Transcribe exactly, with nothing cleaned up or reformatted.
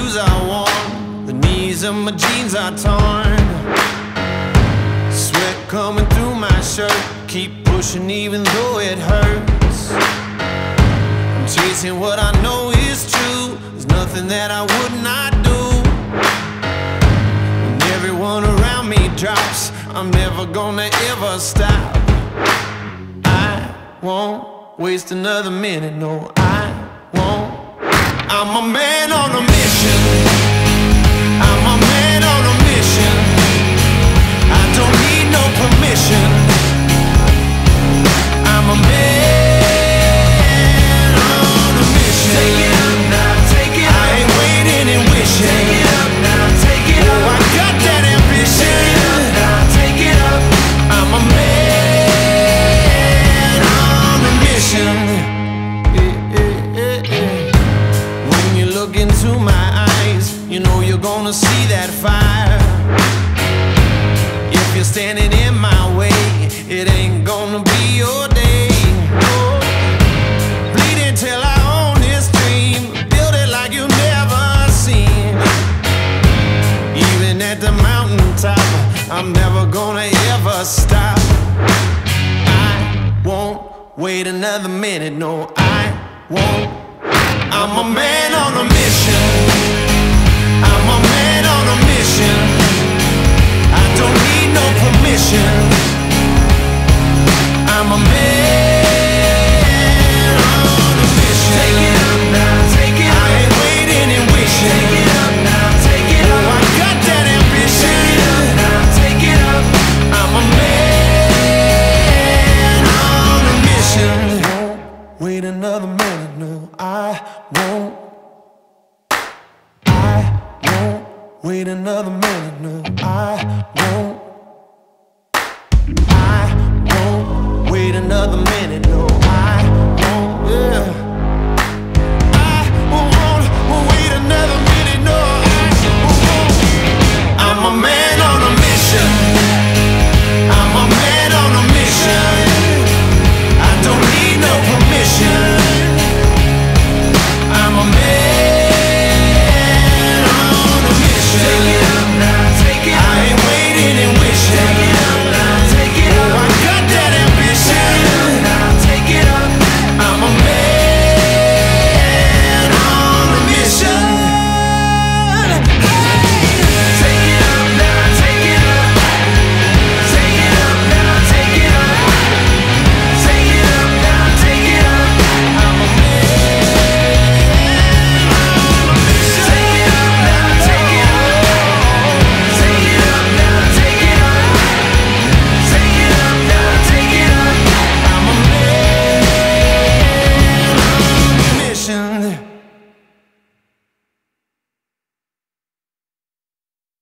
shoes I worn, the knees of my jeans are torn. Sweat coming through my shirt, keep pushing even though it hurts. I'm chasing what I know is true, there's nothing that I would not do. When everyone around me drops, I'm never gonna ever stop. I won't waste another minute, no I won't. I'm a man on a mission, I'm a man on a mission. I don't need no permission. I'm a man on a mission. Take it up now, take it up. I ain't waiting and wishing. Take it up now, take it up. Oh, I got that ambition. Take it up now, take it up. I'm a man on a mission. Yeah, yeah, yeah, yeah. When you look into my eyes, you know you're gonna see that fire. If you're standing in my way, it ain't gonna be your day. Oh, bleeding till I own this dream, build it like you've never seen. Even at the mountaintop, I'm never gonna ever stop. I won't wait another minute, no I won't. I'm a man on a mission, I'm a man on a mission. I don't need no permission. I'm a man on a mission. Take it up now, take it up. I ain't waiting and wishing. Take it up now, take it up. Oh, I got that ambition. Take it up now, take it up. I'm a man on a mission. Won't wait another minute, no, I won't. I won't wait another minute, no, I won't. I won't wait another minute, no, I won't, yeah.